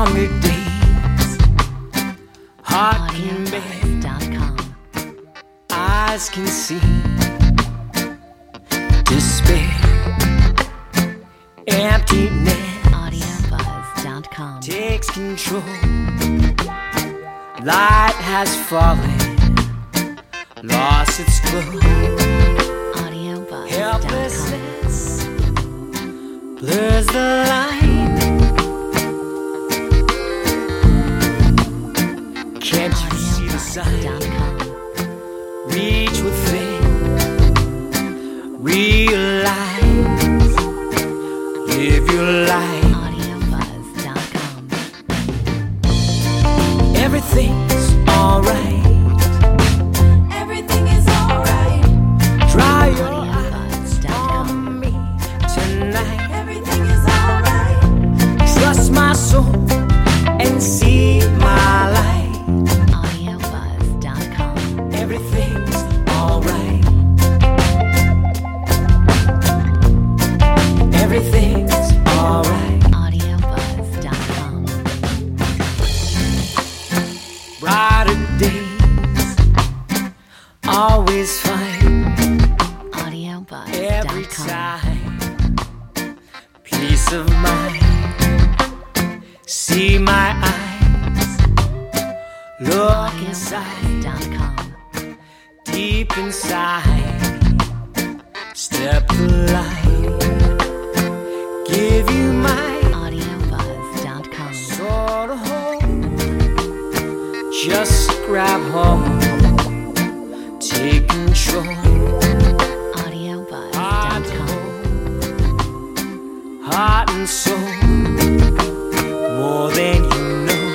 longer days, heart can bear, eyes can see despair, emptiness. AudioBuzz.com Takes control. Light has fallen, lost its glow. AudioBuzz.com Helplessness blurs the line. Can't you see the sign? Reach within, realize, live your life. AudioBuzz.com Everything's alright. Everything is alright. Dry your eyes AudioBuzz.com on me tonight. Everything is alright. Trust my soul and see my light. AudioBuzz.com Everything's alright. Everything's alright. AudioBuzz.com Brighter days, always fine. Every AudioBuzz.com time, peace of mind. See my eyes, look inside, AudioBuzz.com deep inside. Step the line, give you my AudioBuzz.com sort of home. Just grab hold, take control. AudioBuzz.com Heart and soul, more than you know.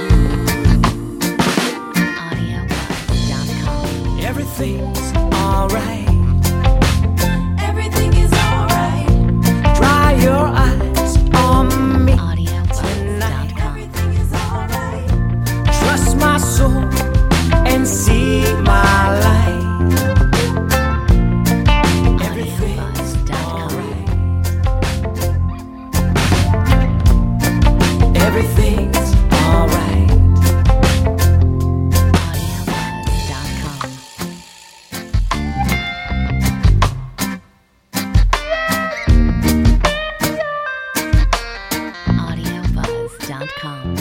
AudioBuzz.com Everything's alright. Everything is alright. Dry your eyes on me. AudioBuzz.com Everything is alright. Trust my soul and see my light. Everything's alright. Everything's alright. AudioBuzz.com AudioBuzz.com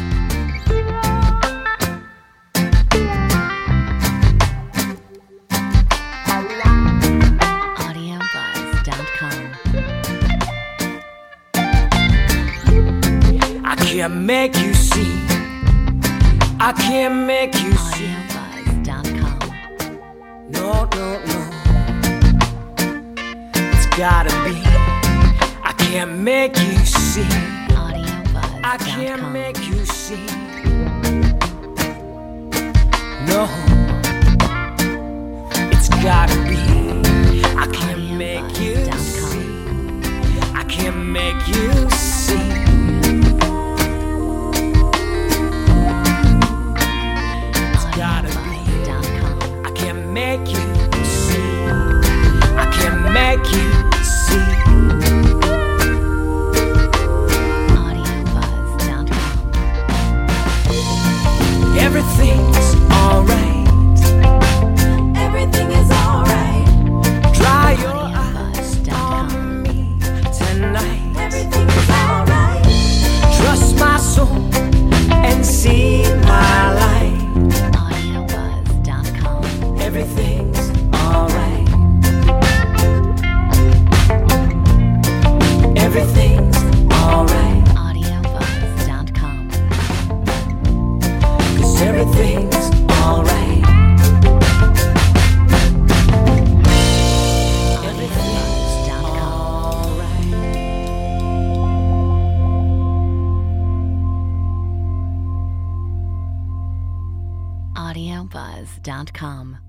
AudioBuzz.com I can't make you see. I can't make you see. AudioBuzz.com No, no, no. It's gotta be. I can't make you see. I can't AudioBuzz.com make you see. No. It's gotta be. I can't make you see. I can't make you see. It's gotta be. AudioBuzz.com I can't make you see. I can't make you see. AudioBuzz.com Everything's alright. Everything is alright. Dry your eyes AudioBuzz.com on me tonight. Everything is alright. Trust my soul and see my light. AudioBuzz.com Everything's alright. Everything's alright. AudioBuzz.com 'Cause everything's alright. AudioBuzz.com Alright. AudioBuzz.com